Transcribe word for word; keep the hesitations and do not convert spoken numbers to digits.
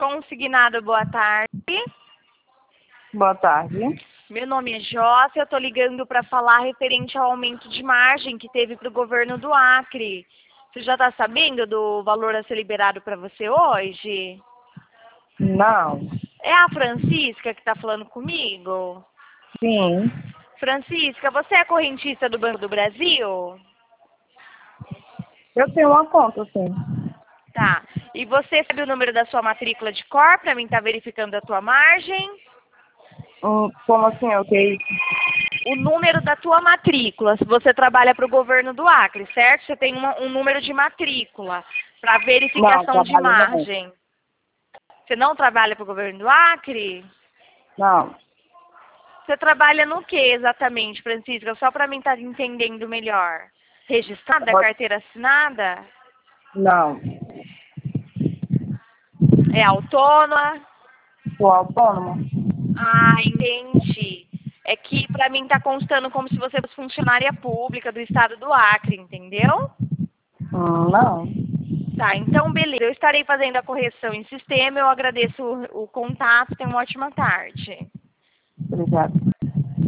Consignado, boa tarde. Boa tarde. Meu nome é Jócia, eu estou ligando para falar referente ao aumento de margem que teve para o governo do Acre. Você já está sabendo do valor a ser liberado para você hoje? Não. É a Francisca que está falando comigo? Sim. Francisca, você é correntista do Banco do Brasil? Eu tenho uma conta, sim. Tá. E você sabe o número da sua matrícula de cor para mim estar verificando a tua margem? Hum, como assim, ok? O número da tua matrícula, se você trabalha para o governo do Acre, certo? Você tem uma, um número de matrícula para Não, verificação de trabalho não. margem. Você não trabalha para o governo do Acre? Não. Você trabalha no que exatamente, Francisca? Só para mim estar entendendo melhor. Registrada, Pode- carteira assinada? Não. É autônoma? Sou autônoma? Ah, entendi. É que para mim está constando como se você fosse funcionária pública do estado do Acre, entendeu? Hum, não. Tá, então beleza. Eu estarei fazendo a correção em sistema. Eu agradeço o, o contato. Tenha uma ótima tarde. Obrigada.